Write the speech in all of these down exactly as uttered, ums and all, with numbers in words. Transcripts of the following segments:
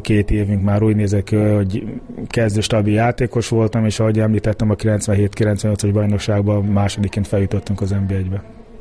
két évünk már úgy nézett ki, hogy kezdő stabil játékos voltam, és ahogy említettem, a kilencvenhét kilencvennyolcas bajnokságban másodiként feljutottunk az en bé egybe.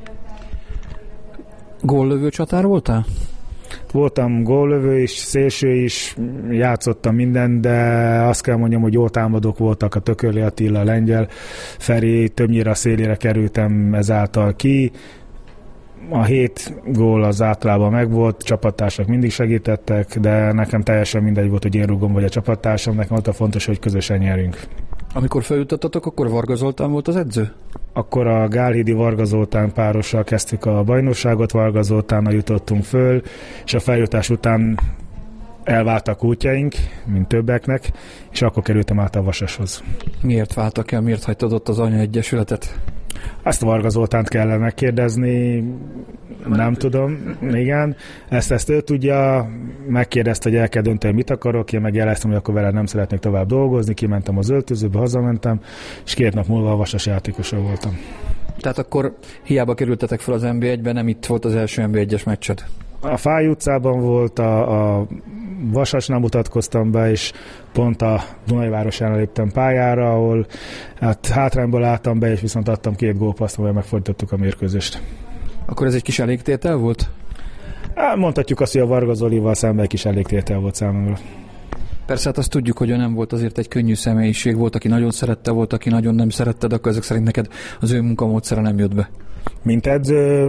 Góllövő csatár voltál? Voltam góllövő is, szélső is, játszottam minden, de azt kell mondjam, hogy jó támadók voltak, a Tököli Attila, a Lengyel Feri, többnyire a szélére kerültem ezáltal ki. A hét gól az általában megvolt, csapattársak mindig segítettek, de nekem teljesen mindegy volt, hogy én rúgom vagy a csapattársam, nekem ott a fontos, hogy közösen nyerünk. Amikor feljutottatok, akkor Varga Zoltán volt az edző? Akkor a Gálhidi Varga Zoltán párossal kezdtük a bajnokságot, Varga Zoltánnal jutottunk föl, és a feljutás után elváltak útjaink, mint többeknek, és akkor kerültem át a Vasashoz. Miért váltak el, miért hagytad ott az anyaegyesületet? Azt Varga Zoltánt kellene megkérdezni, nem tudom, igen. Ezt, ezt ő tudja, megkérdezte, hogy el kell dönteni, mit akarok, én meg jeleztem, hogy akkor vele nem szeretnék tovább dolgozni, kimentem az öltözőbe, hazamentem, és két nap múlva a Vasas játékosa voltam. Tehát akkor hiába kerültetek fel az en bé egybe, nem itt volt az első en bé egyes meccsed? A Fáj utcában volt, a, a Vasasnál mutatkoztam be, és pont a Dunajvárosánál léptem pályára, ahol hát hátrányból álltam be, és viszont adtam két gólpasszt, amivel megfordítottuk a mérkőzést. Akkor ez egy kis elégtétel volt? Hát mondhatjuk azt, hogy a Varga Zolival szemben egy kis elégtétel volt számomra. Persze, hát azt tudjuk, hogy ő nem volt azért egy könnyű személyiség, volt, aki nagyon szerette, volt, aki nagyon nem szerette, de akkor ezek szerint neked az ő munkamódszere nem jött be. Mint edző,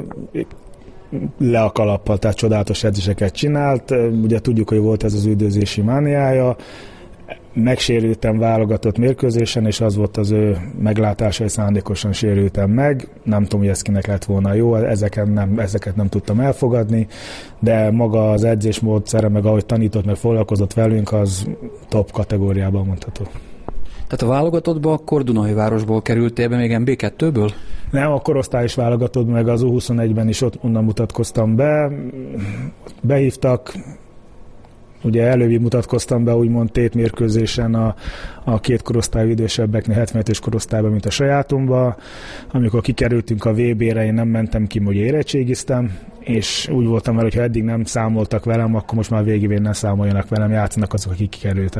le a kalappal, tehát csodálatos edzéseket csinált. Ugye tudjuk, hogy volt ez az üldözési mániája. Megsérültem válogatott mérkőzésen, és az volt az ő meglátása, hogy szándékosan sérültem meg. Nem tudom, hogy ez kinek lett volna jó, ezeket nem, ezeket nem tudtam elfogadni, de maga az edzésmódszere, meg ahogy tanított, meg foglalkozott velünk, az top kategóriában mondható. Tehát a válogatottba akkor Dunajvárosból kerültél be, még en bé kettőből? Nem, a korosztályos válogatott, meg az u huszonegyben is ott onnan mutatkoztam be. Behívtak, ugye előbb mutatkoztam be, úgymond tétmérkőzésen a, a két korosztályú idősebbeknél, hetvenötös korosztályban, mint a sajátomba. Amikor kikerültünk a vé bére, én nem mentem ki, hogy érettségiztem, és úgy voltam vele, hogy ha eddig nem számoltak velem, akkor most már végigén ne számoljanak velem, játszanak azok, akik kikerültek.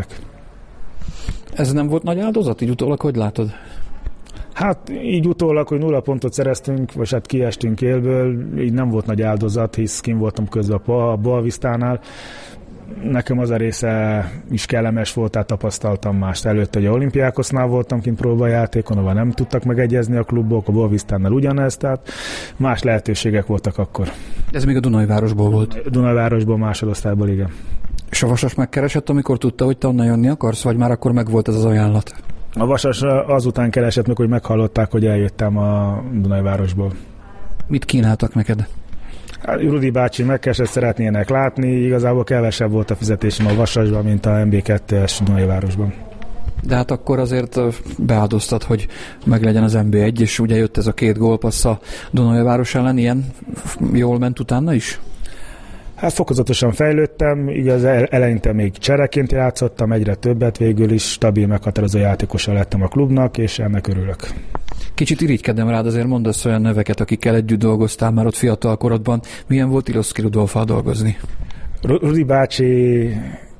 Ez nem volt nagy áldozat? Így utólag hogy látod? Hát így utólag, hogy nulla pontot szereztünk, vagy hát kiestünk élből, így nem volt nagy áldozat, hisz kint voltam közben a Boavistánál. Nekem az a része is kellemes volt, tehát tapasztaltam mást. Előtte, hogy a Olimpiákosznál voltam kint próbajátékon, ahol nem tudtak megegyezni a klubok, a Boavistánnál ugyanez, tehát más lehetőségek voltak akkor. Ez még a Dunajvárosból volt? A Dunajvárosból, másodosztályból, igen. És a Vasas megkeresett, amikor tudta, hogy te onnan jönni akarsz, vagy már akkor megvolt ez az ajánlat? A Vasas azután keresett meg, hogy meghallották, hogy eljöttem a Dunajvárosból. Mit kínáltak neked? Hát, Rudi bácsi megkeresett, szeretnének látni, igazából kevesebb volt a fizetésem a Vasasban, mint a en bé kettes Dunajvárosban. De hát akkor azért beáldoztad, hogy meglegyen az en bé egy, és ugye jött ez a két gólpassz a Dunajváros ellen, ilyen jól ment utána is? Hát fokozatosan fejlődtem, igaz, eleinte még csereként játszottam, egyre többet, végül is stabil, meghatározó játékosa lettem a klubnak, és ennek örülök. Kicsit irigykedem rád, azért mondasz olyan neveket, akikkel együtt dolgoztál már ott fiatal korodban. Milyen volt Iloszki Rudolffal dolgozni? Rudi bácsi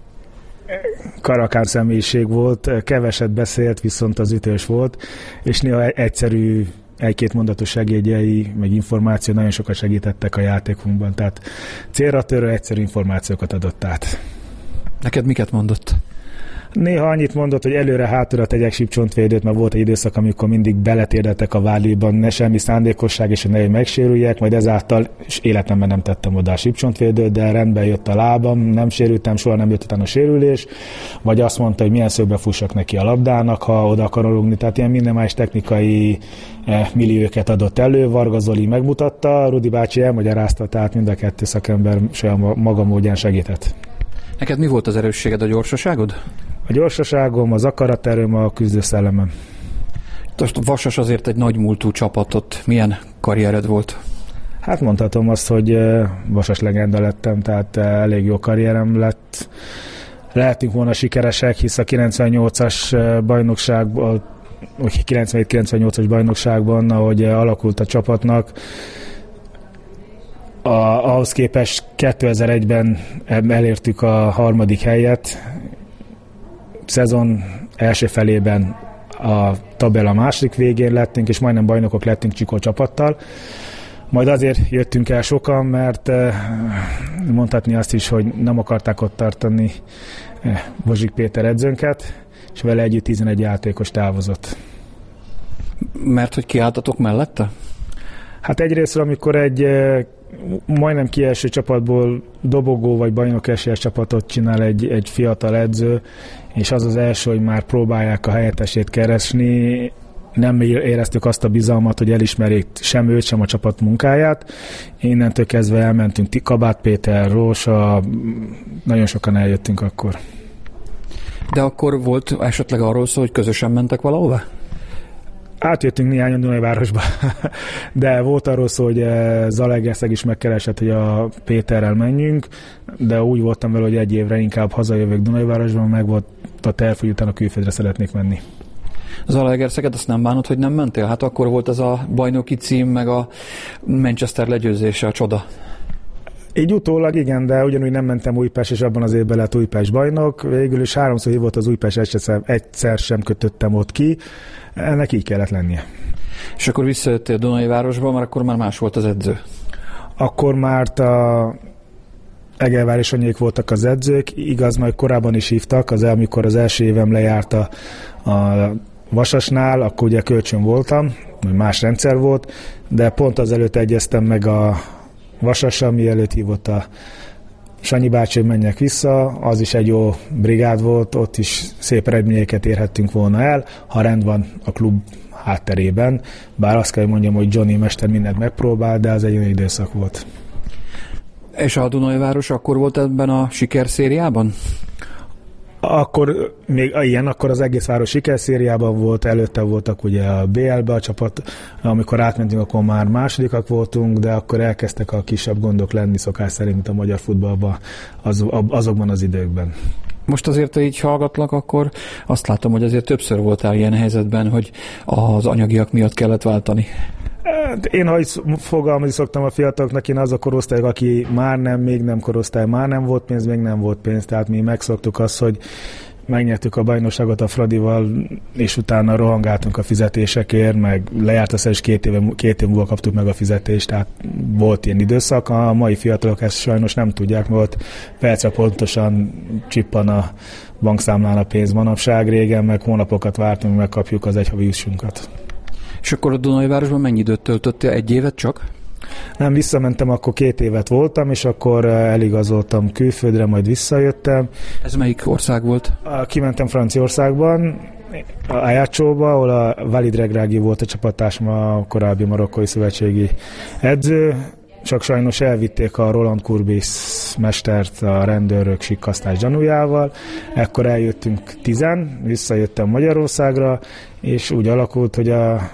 karakán személyiség volt, keveset beszélt, viszont az ütős volt, és néha egyszerű egy-két mondatos segédjei, meg információ nagyon sokat segítettek a játékunkban, tehát célra törő egyszerű információkat adott át. Neked miket mondott? Néha annyit mondott, hogy előre-hátra tegyek sípcsontvédőt, mert volt egy időszak, amikor mindig beletérdeltek a vállíban, ne semmi szándékosság, és hogy ne megsérüljek, majd ezáltal és életemben nem tettem oda a sípcsontvédőt, de rendben jött a lábam, nem sérültem, soha nem jött utána a sérülés, vagy azt mondta, hogy milyen szögbe fussak neki a labdának, ha oda akarok rúgni, tehát ilyen minden más technikai eh, millióket adott elő, Varga Zoli megmutatta, Rudi bácsi elmagyarázta, tehát mind a kettő szakember saját maga módján segített. Neked mi volt az erősséged, a gyorsaságod? A gyorsaságom, az akaraterőm, a küzdőszellemem. Most Vasas azért egy nagy múltú csapatot. Milyen karriered volt? Hát mondhatom azt, hogy Vasas legenda lettem, tehát elég jó karrierem lett. Lehetünk volna sikeresek, hisz a kilencvennyolcas bajnokságban, vagy kilencvenhét kilencvennyolcas bajnokságban, ahogy alakult a csapatnak, A, ahhoz képest kétezer-egyben elértük a harmadik helyet, szezon első felében a tabella második végén lettünk, és majdnem bajnokok lettünk Csikó csapattal. Majd azért jöttünk el sokan, mert mondhatni azt is, hogy nem akarták ott tartani Bozsik Péter edzőnket, és vele együtt tizenegy játékos távozott. Mert hogy kiálltatok mellette? Hát egyrésztről, amikor egy majdnem kieső csapatból dobogó vagy bajnok esélyes csapatot csinál egy, egy fiatal edző, és az az első, hogy már próbálják a helyettesét keresni, nem éreztük azt a bizalmat, hogy elismerjék sem őt, sem a csapat munkáját. Innentől kezdve elmentünk, Kabát Péter, Rósa, nagyon sokan eljöttünk akkor. De akkor volt esetleg arról szó, hogy közösen mentek valahova? Átjöttünk néhányan Dunajvárosba, de volt arról szó, hogy Zalaegerszeg is megkeresett, hogy a Péterrel menjünk, de úgy voltam vele, hogy egy évre inkább hazajövök Dunajvárosban, meg volt a terv, hogy utána külföldre szeretnék menni. Zalaegerszeget azt nem bánod, hogy nem mentél? Hát akkor volt ez a bajnoki cím, meg a Manchester legyőzése, a csoda. Így utólag igen, de ugyanúgy nem mentem Újpest, és abban az évben lett Újpest bajnok. Végül is háromszor hívott az Újpest, egyszer, egyszer sem kötöttem ott ki. Ennek így kellett lennie. És akkor visszajöttél Dunajvárosba, mert akkor már más volt az edző. Akkor már a Egervár és Anyék voltak az edzők. Igaz, majd korábban is hívtak, az, amikor az első évem lejárt a, a Vasasnál, akkor ugye kölcsön voltam, más rendszer volt, de pont azelőtt egyeztem meg a Vasassal, mielőtt hívott a Sanyi bácsi, hogy menjek vissza, az is egy jó brigád volt, ott is szép eredményeket érhettünk volna el, ha rend van a klub hátterében, bár azt kell, hogy mondjam, hogy Johnny mester mindent megpróbál, de az egy olyan időszak volt. És a Dunajváros akkor volt ebben a sikerszériában? Akkor még ilyen, akkor az egész város sikerszériában volt, előtte voltak ugye a bé el-be a csapat, amikor átmentünk, akkor már másodikak voltunk, de akkor elkezdtek a kisebb gondok lenni szokás szerint a magyar futballban az, azokban az időkben. Most azért, ha így hallgatlak, akkor azt látom, hogy azért többször voltál ilyen helyzetben, hogy az anyagiak miatt kellett váltani. Én, ha fogalmazni szoktam a fiataloknak, én az a korosztály, aki már nem, még nem korosztály, már nem volt pénz, még nem volt pénz, tehát mi megszoktuk azt, hogy megnyertük a bajnokságot a Fradival, és utána rohangáltunk a fizetésekért, meg lejárt a szerzés két éve, két év múlva kaptuk meg a fizetést, tehát volt ilyen időszak. A mai fiatalok ezt sajnos nem tudják, mert percre pontosan csippan a bankszámlán a pénz manapság, régen meg hónapokat vártunk, hogy megkapjuk az egyhavi jussunkat. És akkor a Dunajvárosban mennyi időt töltöttél? Egy évet csak? Nem, visszamentem, akkor két évet voltam, és akkor eligazoltam külföldre, majd visszajöttem. Ez melyik ország volt? Kimentem Franciaországban, Ajacóba, ahol a Walid Regragui volt a csapattársam, a korábbi marokkói szövetségi edző, csak sajnos elvitték a Roland Courbis mestert a rendőrök sikkasztás gyanújával. Ekkor eljöttünk tizen, visszajöttem Magyarországra, és úgy alakult, hogy a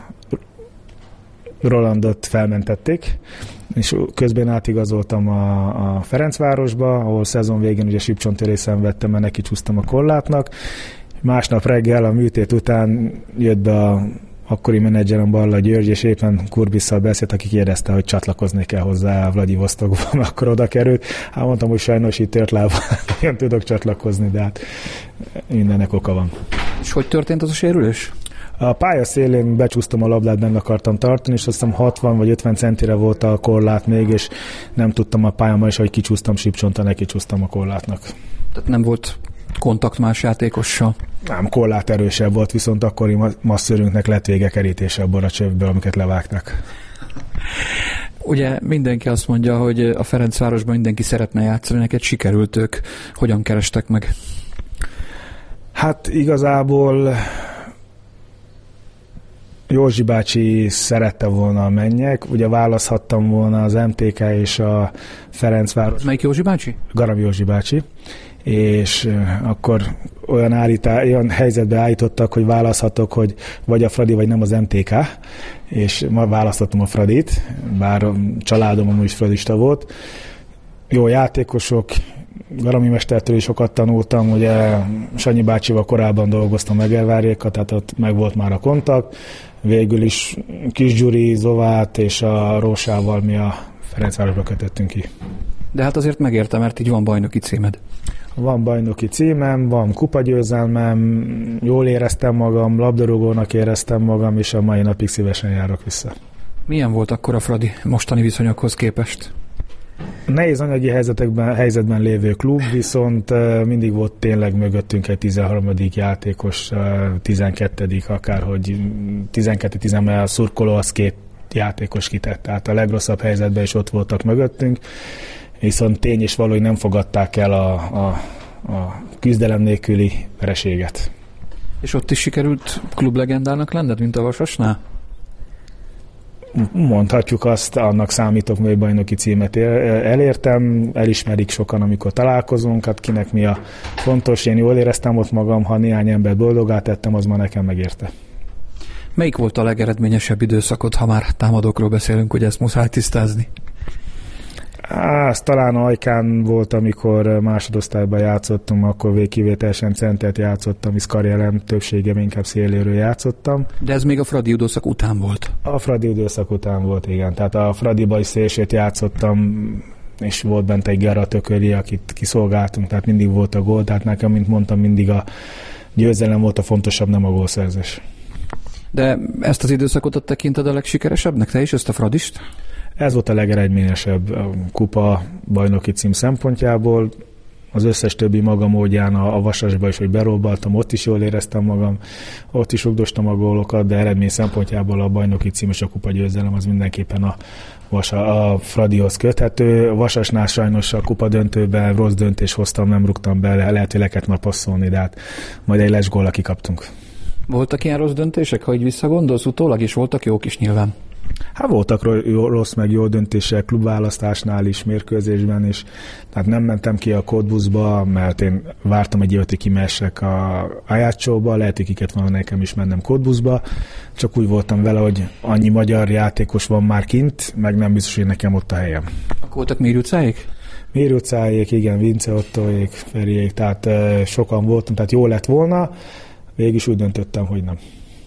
Rolandot felmentették, és közben átigazoltam a, a Ferencvárosba, ahol szezon végén ugye sípcsontörést szenvedtem, mert neki csúsztam a korlátnak. Másnap reggel a műtét után jött be a akkori menedzserem Balla György, és éppen Kurbisszal beszélt, aki kérdezte, hogy csatlakoznék-e hozzá a Vladivostokban, akkor oda került. Hát mondtam, hogy sajnos itt tört lába, nem tudok csatlakozni, de hát mindennek oka van. És hogy történt az a sérülés? A pálya szélén becsúsztam a labdát, benne akartam tartani, és azt hiszem hatvan vagy ötven centire volt a korlát még, és nem tudtam a pályámmal, és ahogy kicsúsztam sípcsontra, neki csúsztam a korlátnak. Tehát nem volt kontakt más játékossal? Nem, korlát erősebb volt, viszont akkori masszörünknek lett vége kerítése abban a csövből, amiket levágtak. Ugye mindenki azt mondja, hogy a Ferencvárosban mindenki szeretne játszani, neked sikerült, ők hogyan kerestek meg? Hát igazából Józsi bácsi szerette volna a mennyek, ugye választhattam volna az em té ká és a Ferencváros. Melyik Józsi bácsi? Garam Józsi bácsi. És akkor olyan, állítá, olyan helyzetbe állítottak, hogy választhatok, hogy vagy a Fradi, vagy nem az em té ká, és ma választottam a Fradit, bár a családom amúgy is fradista volt. Jó játékosok, Garami mestertől is sokat tanultam, ugye Sanyi bácsival korábban dolgoztam Egervárjékkal, tehát ott meg volt már a kontakt. Végül is Kis Gyuri, Zovát és a Rósával mi a Ferencvárosba kötöttünk ki. De hát azért megérte, mert így van bajnoki címed. Van bajnoki címem, van kupagyőzelmem, jól éreztem magam, labdarúgónak éreztem magam, és a mai napig szívesen járok vissza. Milyen volt akkor a Fradi mostani viszonyokhoz képest? Nehéz anyagi helyzetekben, helyzetben lévő klub, viszont mindig volt tényleg mögöttünk egy tizenharmadik játékos, tizenkettedik akárhogy tizenkettő-tizenhárom a szurkoló, az két játékos kitett. Tehát a legrosszabb helyzetben is ott voltak mögöttünk, viszont tény és való, hogy nem fogadták el a, a, a küzdelem nélküli vereséget. És ott is sikerült klublegendának lenned, mint a Vasasnál? Mondhatjuk azt, annak számítok, hogy bajnoki címet elértem, elismerik sokan, amikor találkozunk, hát kinek mi a fontos, én jól éreztem ott magam, ha néhány embert boldogá tettem, az ma nekem megérte. Melyik volt a legeredményesebb időszakod, ha már támadókról beszélünk, hogy ezt muszáj tisztázni? Á, az talán Ajkán volt, amikor másodosztályban játszottam, akkor végkivételesen centert játszottam, és karrierem többségem inkább széléről játszottam. De ez még a Fradi időszak után volt? A Fradi időszak után volt, igen. Tehát a Fradiba is szélsőt játszottam, és volt bent egy Gerard Tököli, akit kiszolgáltunk, tehát mindig volt a gól, tehát nekem, mint mondtam, mindig a győzelem volt a fontosabb, nem a gólszerzés. De ezt az időszakot tekinted a legsikeresebbnek, te is, ezt a Fradist? Ez volt a legeredményesebb kupa bajnoki cím szempontjából. Az összes többi maga módján a, a Vasasba is, hogy berobbaltam, ott is jól éreztem magam, ott is rugdostam a gólokat, de eredmény szempontjából a bajnoki cím és a kupa győzelem az mindenképpen a, Vasa, a Fradihoz köthető. A Vasasnál sajnos a kupa döntőben rossz döntést hoztam, nem rúgtam be, lehet, hogy le kellett már passzolni, de hát majd egy lesgóllal kikaptunk. Voltak ilyen rossz döntések, ha így visszagondolsz utólag, és voltak jók is nyilván? Hát voltak rossz meg jó döntések klubválasztásnál is, mérkőzésben is. Tehát nem mentem ki a kódbuszba, mert én vártam egy évet, hogy kimessek a Ajaccsóba, lehet, hogy kiket van nekem is mennem kódbuszba. Csak úgy voltam vele, hogy annyi magyar játékos van már kint, meg nem biztos, hogy nekem ott a helyem. Akkor voltak Méri utcáik? Méri utcáik, igen, Vince Ottóék, Feriék, tehát uh, sokan voltam, tehát jó lett volna. Végig is úgy döntöttem, hogy nem.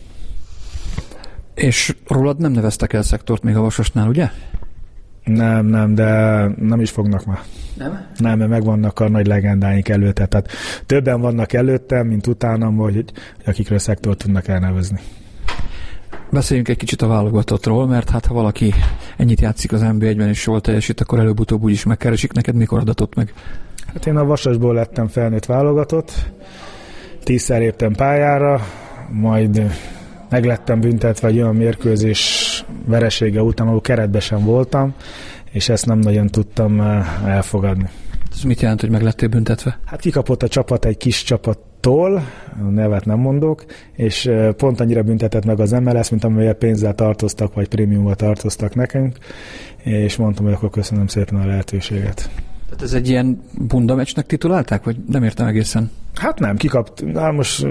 És rólad nem neveztek el szektort még a Vasasnál, ugye? Nem, nem, de nem is fognak már. Nem? Nem, mert megvannak a nagy legendáink előtte. Tehát többen vannak előttem, mint utánam, hogy, hogy akikről szektort tudnak elnevezni. Beszéljünk egy kicsit a válogatottról, mert hát ha valaki ennyit játszik az en bé egyben és jól teljesít, akkor előbb-utóbb úgyis megkeresik. Neked mikor adatott meg? Hát én a Vasasból lettem felnőtt válogatott, tízszer léptem pályára, majd meglettem büntetve egy olyan mérkőzés veresége után, ahol keretben sem voltam, és ezt nem nagyon tudtam elfogadni. Ez mit jelent, hogy meglettél büntetve? Hát kikapott a csapat egy kis csapattól, nevet nem mondok, és pont annyira büntetett meg az em el es, mint amelyel pénzzel tartoztak, vagy prémiummal tartoztak nekünk, és mondtam, hogy akkor köszönöm szépen a lehetőséget. Tehát ez egy ilyen bunda meccsnek titulálták, vagy nem értem egészen? Hát nem, kikapt, na most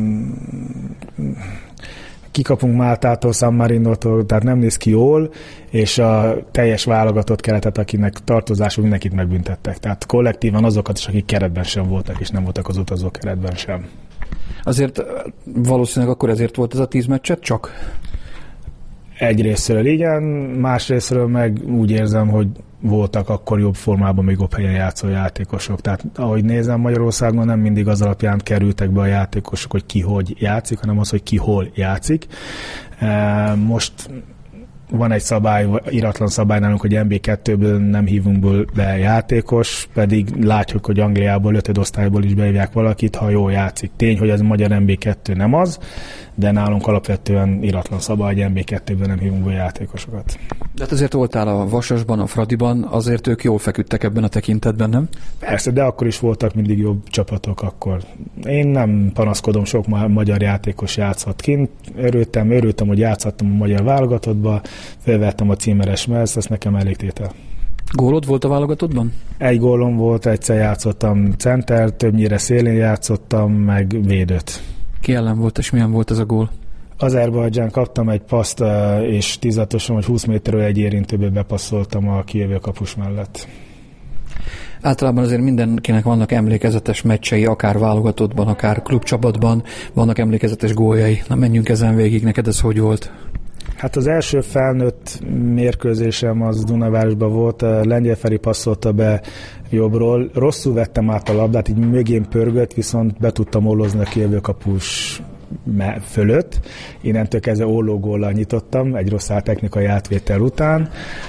kikapunk Máltától, San Marinótól, tehát nem néz ki jól, és a teljes válogatott keretet, akinek tartozású, mindenkit megbüntettek. Tehát kollektívan azokat is, akik keretben sem voltak, és nem voltak az utazó keretben sem. Azért valószínűleg akkor ezért volt ez a tíz meccset csak? Egyrészről igen, másrészről meg úgy érzem, hogy voltak akkor jobb formában, még jobb helyen játszó játékosok. Tehát ahogy nézem, Magyarországon nem mindig az alapján kerültek be a játékosok, hogy ki hogy játszik, hanem az, hogy ki hol játszik. Most van egy szabály, iratlan szabály nálunk, hogy en bé kettőből nem hívunk be játékos, pedig látjuk, hogy Angliából, ötödosztályból is behívják valakit, ha jól játszik. Tény, hogy az magyar en bé kettő nem az, de nálunk alapvetően iratlan szabály, hogy en bé kettőből nem hívunk be játékosokat. De hát azért voltál a Vasasban, a Fradiban, azért ők jól feküdtek ebben a tekintetben, nem? Persze, de akkor is voltak mindig jobb csapatok akkor. Én nem panaszkodom, sok magyar játékos játszhat kint. Örültem, örültem, hogy játszhattam a magyar válogatottba, felvettem a címeres meszt, ez nekem elég tétel. Gólod volt a válogatottban? Egy gólom volt, egyszer játszottam center, többnyire szélén játszottam, meg védőt. Ki ellen volt, és milyen volt ez a gól? Azerbajdzsán kaptam egy paszt, és tizatosan, hogy húsz méterről egy érintőbe bepasszoltam a kijövő kapus mellett. Általában azért mindenkinek vannak emlékezetes meccsei, akár válogatottban, akár klubcsapatban, vannak emlékezetes góljai. Na menjünk ezen végig, neked ez hogy volt? Hát az első felnőtt mérkőzésem az Dunavárosban volt, Lengyel Feri passzolta be jobbról, rosszul vettem át a labdát, így mögén pörgött, viszont be tudtam ólózni a kijövőkapus fölött. Innentől kezdve ollógóllal nyitottam, egy rossz technikai átvétel után.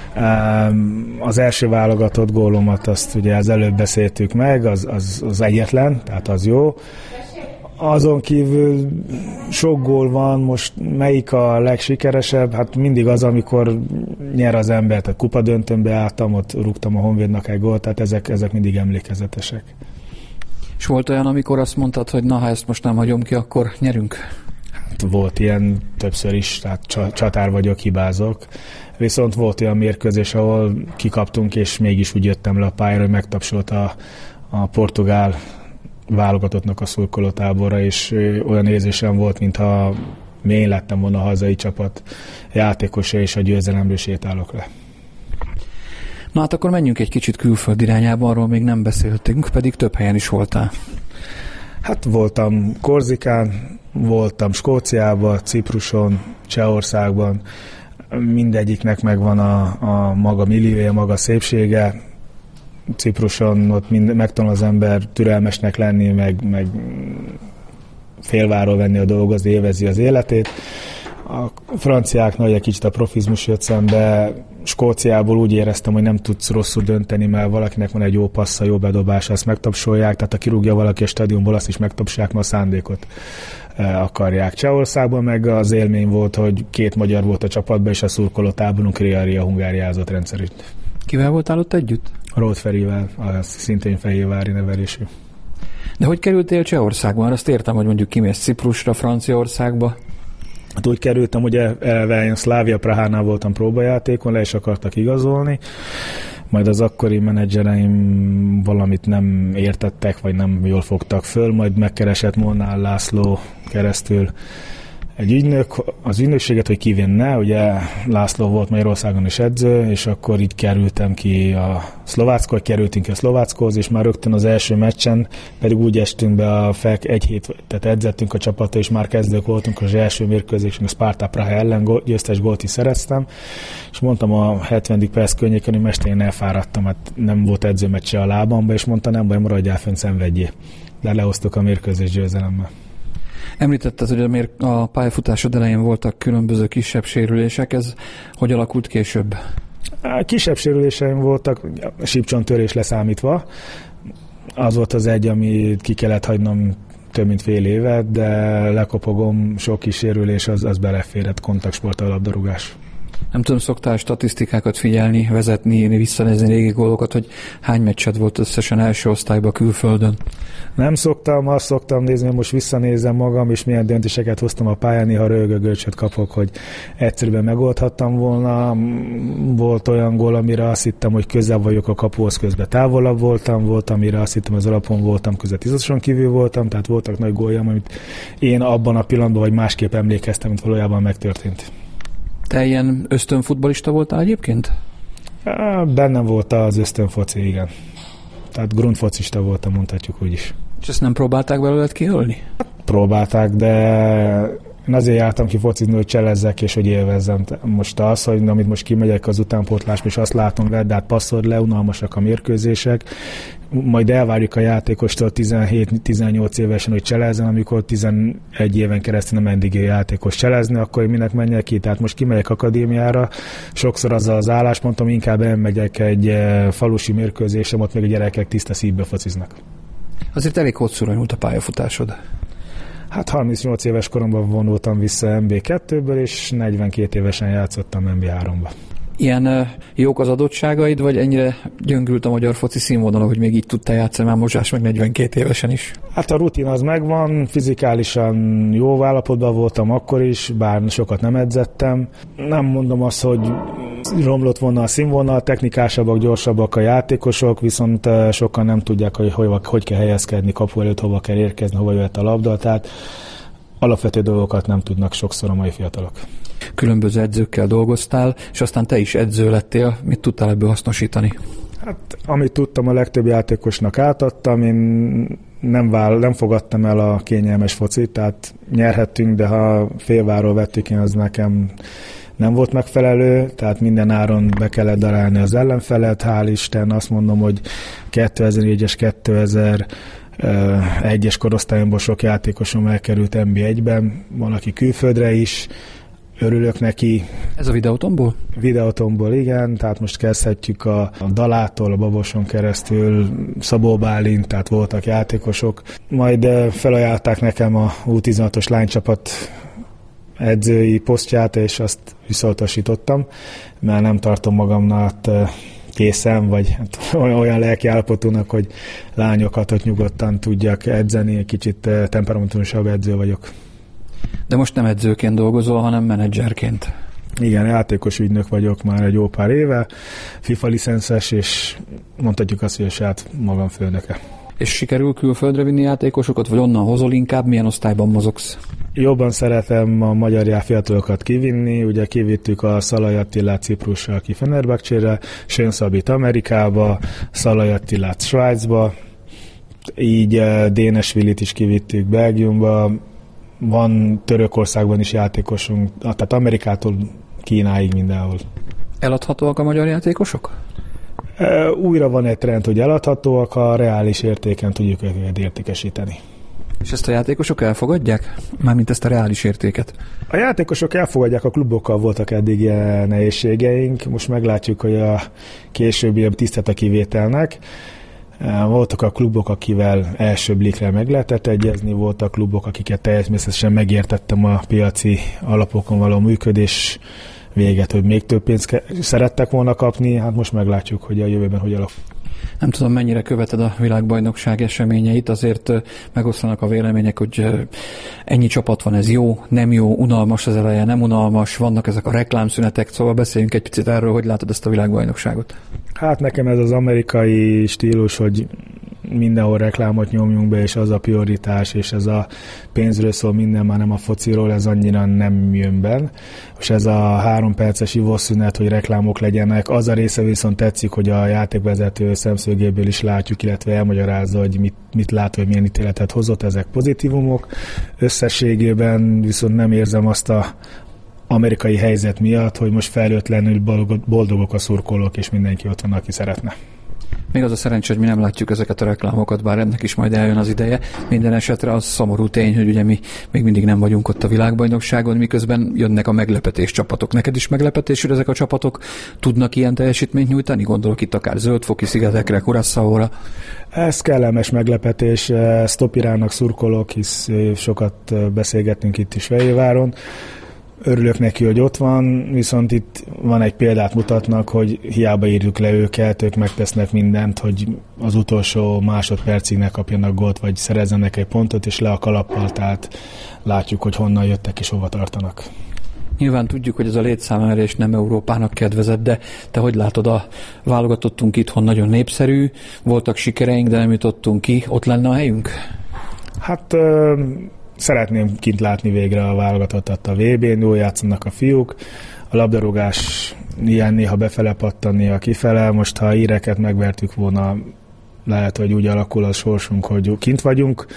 Az első válogatott gólomat, azt ugye az előbb beszéltük meg, az, az, az egyetlen, tehát az jó. Azon kívül sok gól van, most melyik a legsikeresebb? Hát mindig az, amikor nyer az ember, tehát kupadöntőnbe álltam, ott rúgtam a Honvédnak egy gólt, tehát ezek, ezek mindig emlékezetesek. És volt olyan, amikor azt mondtad, hogy na, ha ezt most nem hagyom ki, akkor nyerünk? Hát volt ilyen többször is, tehát csatár vagyok, hibázok. Viszont volt olyan mérkőzés, ahol kikaptunk, és mégis úgy jöttem le a pályára, hogy megtapsolt a, a portugál válogatottnak a szurkolótáborra, és olyan érzésem volt, mintha én lettem volna a hazai csapat játékosa, és a győzelemről sétálok le. Na hát akkor menjünk egy kicsit külföld irányába, arról még nem beszéltünk, pedig több helyen is voltál. Hát voltam Korzikán, voltam Skóciában, Cipruson, Csehországban, mindegyiknek megvan a, a maga milliója, maga szépsége. Cipruson ott mind, megtanul az ember türelmesnek lenni, meg, meg félváról venni a dolgozni, élvezi az életét. A franciáknál egy kicsit a profizmus jött szembe, Skóciából úgy éreztem, hogy nem tudsz rosszul dönteni, mert valakinek van egy jó passza, jó bedobása, azt megtapsolják, tehát ha kirúgja valaki a stadionból, azt is megtapsolják, mert a szándékot akarják. Csehországban meg az élmény volt, hogy két magyar volt a csapatban, és a szurkolótáborunk Riaria hungáriázott rendszerint. Kivel voltál ott együtt? Róth Ferivel, az szintén fehérvári nevelésű. De hogy kerültél Csehországban? Azt értem, hogy mondjuk kimész Ciprusra, Franciaországba. Hát úgy kerültem, hogy eleve én Szlávia Prahánál voltam próbajátékon, le is akartak igazolni, majd az akkori menedzsereim valamit nem értettek, vagy nem jól fogtak föl, majd megkeresett Molnár László keresztül egy ügynök, az ügynökséget, hogy kivinne, ugye László volt Magyarországon is edző, és akkor így kerültem ki a Szlováckó, kerültünk ki a Szlováckóhoz, és már rögtön az első meccsen, pedig úgy estünk be a fel, egy hét, tehát edzettünk a csapattal, és már kezdők voltunk, az első mérkőzésünk a Sparta Praha ellen győztes gólt is szereztem, és mondtam a hetvenedik perc környéken, hogy mester, én elfáradtam, hát nem volt edzőmeccse a lábamba, és mondta, nem baj, maradjál fönn, szenvedjél. De lehoztuk a mérkőzés győzelemmel. Említetted, hogy a, mér- a pályafutásod elején voltak különböző kisebb sérülések, ez hogy alakult később? Kisebb sérüléseim voltak, sípcsonttörés leszámítva. Az volt az egy, amit ki kellett hagynom több mint fél évet, de lekopogom, sok kis sérülés, az, az beleférett, kontaktsport, a labdarúgás. Nem tudom, szoktál statisztikákat figyelni, vezetni, visszanézni régi gólokat, hogy hány meccsed volt összesen első osztályban külföldön? Nem szoktam, azt szoktam nézni, hogy most visszanézem magam, és milyen döntéseket hoztam a pályán, néha rögögölcsöt kapok, hogy egyszerűen megoldhattam volna. Volt olyan gól, amire azt hittem, hogy közel vagyok a kapuhoz, közben távolabb voltam, volt, amire azt hittem, az alapon voltam, közben tízason kívül voltam, tehát voltak nagy góljam, amit én abban a pillanatban, vagy másképp emlékeztem, mint valójában megtörtént. Te ilyen ösztönfutballista voltál egyébként? Bennem volt az ösztönfoci, igen. Tehát grundfocista voltam, mondhatjuk úgy is. És ezt nem próbálták belőled kiölni? Próbálták, de én azért jártam ki focizni, hogy cselezzek, és hogy élvezzem. Most az, hogy amit most kimegyek az utánpótlásba, és azt látom, vedd át, passzord le, unalmasak a mérkőzések, majd elvárjuk a játékostól tizenhét-tizennyolc évesen, hogy cselezzen, amikor tizenegy éven keresztül nem eddig játékos cselezni, akkor én minek menjek ki. Tehát most kimegyek akadémiára, sokszor az az álláspontom, inkább elmegyek egy falusi mérkőzésem, ott még a gyerekek tiszta szívbe fociznak. Azért elég hosszúra nyúlt a pályafutásod. Hát harmincnyolc éves koromban vonultam vissza em bé kettőből, és negyvenkét évesen játszottam em bé háromba. Ilyen uh, jók az adottságaid, vagy ennyire gyöngült a magyar foci színvonala, hogy még így tudtál játszani már Mozsás meg negyvenkét évesen is? Hát a rutin az megvan, fizikálisan jó állapotban voltam akkor is, bár sokat nem edzettem. Nem mondom azt, hogy romlott volna a színvonal, technikásabbak, gyorsabbak a játékosok, viszont sokan nem tudják, hogy hogy, hogy kell helyezkedni, kapu előtt hova kell érkezni, hova jöhet a labda, tehát alapvető dolgokat nem tudnak sokszor a mai fiatalok. Különböző edzőkkel dolgoztál, és aztán te is edző lettél. Mit tudtál ebből hasznosítani? Hát, amit tudtam, a legtöbb játékosnak átadtam. Én nem, vál, nem fogadtam el a kényelmes focit, tehát nyerhettünk, de ha félváról vettük, én az nekem nem volt megfelelő, tehát minden áron be kellett darálni az ellenfelet. Hál' Isten azt mondom, hogy kétezer-négyes, kétezer-egyes korosztályomból sok játékosom elkerült en bé egyben, van aki külföldre is, örülök neki. Ez a Videotonból? Videotonból, igen, tehát most kezdhetjük a, a Dalától, a Baboson keresztül, Szabó Bálint, tehát voltak játékosok. Majd felajánlották nekem a U tizenhatos lánycsapat edzői posztját, és azt visszautasítottam, mert nem tartom magamnak készen, vagy hát olyan lelki állapotúnak, hogy lányokat ott nyugodtan tudjak edzeni, kicsit temperamentusabb edző vagyok. De most nem edzőként dolgozol, hanem menedzserként. Igen, játékos ügynök vagyok már egy jó pár éve, FIFA licenszes, és mondhatjuk azt, hogy a saját magam főnöke. És sikerül külföldre vinni játékosokat, vagy onnan hozol inkább? Milyen osztályban mozogsz? Jobban szeretem a magyar fiatalokat kivinni, ugye kivittük a Szalai Attilát Ciprussal ki Fenerbahcsére, Sön Szabit Amerikába, Szalai Attilát Svájcba, így Dénesvillit is kivittük Belgiumba, van Törökországban is játékosunk, tehát Amerikától Kínáig mindenhol. Eladhatóak a magyar játékosok? Újra van egy trend, hogy eladhatóak, a reális értéken tudjuk őket értékesíteni. És ezt a játékosok elfogadják? Mármint ezt a reális értéket? A játékosok elfogadják, a klubokkal voltak eddig ilyen nehézségeink, most meglátjuk, hogy a későbbi tisztelt a kivételnek. Voltak a klubok, akivel első blikre meg lehetett egyezni, voltak klubok, akiket természetesen megértettem a piaci alapokon való működés véget, hogy még több pénzt szerettek volna kapni, hát most meglátjuk, hogy a jövőben hogy alakul. Nem tudom, mennyire követed a világbajnokság eseményeit, azért megosztanak a vélemények, hogy ennyi csapat van, ez jó, nem jó, unalmas az eleje, nem unalmas, vannak ezek a reklámszünetek, szóval beszéljünk egy picit erről, hogy látod ezt a világbajnokságot. Hát nekem ez az amerikai stílus, hogy mindenhol reklámot nyomjunk be, és az a prioritás, és ez a pénzről szól minden, már nem a fociról, ez annyira nem jön be. És ez a három perces ivószünet, hogy reklámok legyenek, az a része viszont tetszik, hogy a játékvezető szemszögéből is látjuk, illetve elmagyarázza, hogy mit, mit lát, hogy milyen ítéletet hozott, ezek pozitívumok. Összességében viszont nem érzem azt a amerikai helyzet miatt, hogy most felőtlenül boldogok a szurkolók, és mindenki ott van, aki szeretne. Még az a szerencsé, hogy mi nem látjuk ezeket a reklámokat, bár ennek is majd eljön az ideje. Minden esetre az szomorú tény, hogy ugye mi még mindig nem vagyunk ott a világbajnokságon, miközben jönnek a meglepetés csapatok. Neked is meglepetés, hogy ezek a csapatok tudnak ilyen teljesítményt nyújtani? Gondolok itt akár Zöld-foki szigetekre, Curaçaóra. Ez kellemes meglepetés. Sztopirának szurkolok, hisz sokat beszélgettünk itt is Fejéváron. Örülök neki, hogy ott van, viszont itt van egy példát mutatnak, hogy hiába írjuk le őket, ők megtesznek mindent, hogy az utolsó másodpercig ne kapjanak gólt, vagy szerezzenek egy pontot, és le a kalappal, tehát látjuk, hogy honnan jöttek és hova tartanak. Nyilván tudjuk, hogy ez a létszámemelés nem Európának kedvezett, de te hogy látod, a válogatottunk itthon nagyon népszerű, voltak sikereink, de nem jutottunk ki, ott lenne a helyünk? Hát... Ö- Szeretném kint látni végre a válogatottat a vé bén, jól játszanak a fiúk. A labdarúgás ilyen néha befele pattanni, kifele. Most, ha a íreket megvertük volna, lehet, hogy úgy alakul a sorsunk, hogy kint vagyunk.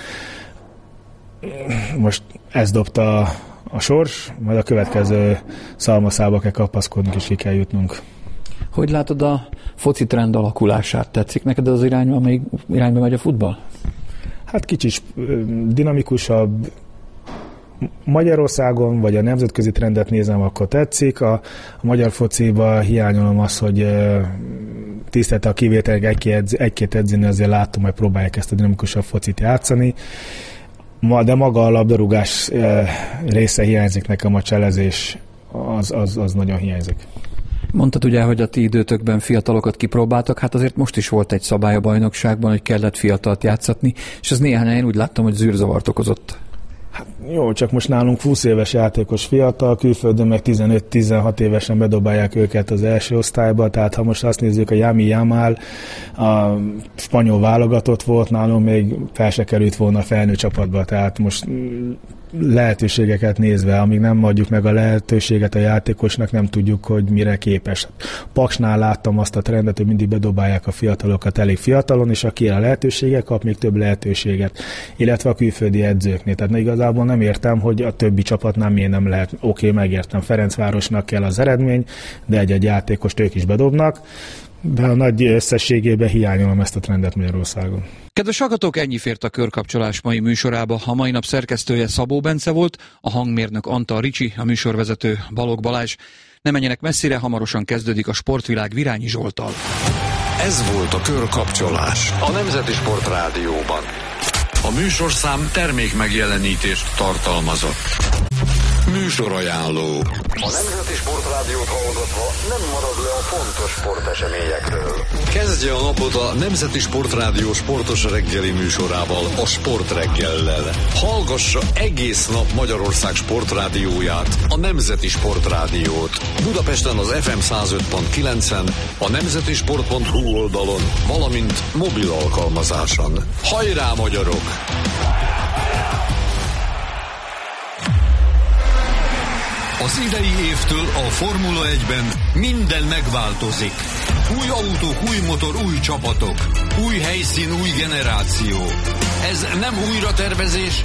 Most ez dobta a, a sors, majd a következő szalmaszába kell kapaszkodnunk, és ki kell jutnunk. Hogy látod a foci trend alakulását? Tetszik neked az irány, amelyik irányba megy a futball? Hát kicsit dinamikusabb. Magyarországon, vagy a nemzetközi trendet nézem, akkor tetszik. A, a magyar fociba hiányolom azt, hogy tisztelt a kivételek egy-két, egy-két edzőnél azért látom, hogy próbálják ezt a dinamikusabb focit játszani. Ma, de maga a labdarúgás része hiányzik nekem, a cselezés az, az, az nagyon hiányzik. Mondtad ugye, hogy a ti időtökben fiatalokat kipróbáltak, hát azért most is volt egy szabály a bajnokságban, hogy kellett fiatalt játszatni, és ez néhány helyen úgy láttam, hogy zűrzavart okozott. Hát jó, csak most nálunk húsz éves játékos fiatal, külföldön meg tizenöt-tizenhat évesen bedobálják őket az első osztályba, tehát ha most azt nézzük, a Yami Yamal, a spanyol válogatott volt, nálunk még fel se került volna a felnőtt csapatba, tehát most lehetőségeket nézve, amíg nem adjuk meg a lehetőséget a játékosnak, nem tudjuk, hogy mire képes. Paksnál láttam azt a trendet, hogy mindig bedobálják a fiatalokat elég fiatalon, és aki a lehetősége kap még több lehetőséget, illetve a külföldi edzőknél. Tehát igazából nem értem, hogy a többi csapatnál miért nem lehet. Oké, okay, megértem, Ferencvárosnak kell az eredmény, de egy-egy játékost ők is bedobnak, de a nagy összességében hiányolom ezt a trendet Magyarországon. Kedves hallgatók, ennyi fért a Körkapcsolás mai műsorába. A mai nap szerkesztője Szabó Bence volt, a hangmérnök Antal Ricsi, a műsorvezető Balogh Balázs. Ne menjenek messzire, hamarosan kezdődik a Sportvilág Virányi Zsolttal. Ez volt a Körkapcsolás a Nemzeti Sport Rádióban. A műsorszám termék megjelenítést tartalmazott. Műsorajánló. A Nemzeti Sport Rádiót hallgatva nem marad le a fontos sporteseményekről. Kezdje a napot a Nemzeti Sport Rádió sportos reggeli műsorával, a Sport reggellel. Hallgassa egész nap Magyarország sportrádióját, a Nemzeti Sport Rádiót. Budapesten az ef em száz öt pont kilencen, a nemzetisport pont hu oldalon, valamint mobil alkalmazáson. Hajrá, magyarok! Az idei évtől a Formula egyben minden megváltozik. Új autók, új motor, új csapatok. Új helyszín, új generáció. Ez nem újratervezés,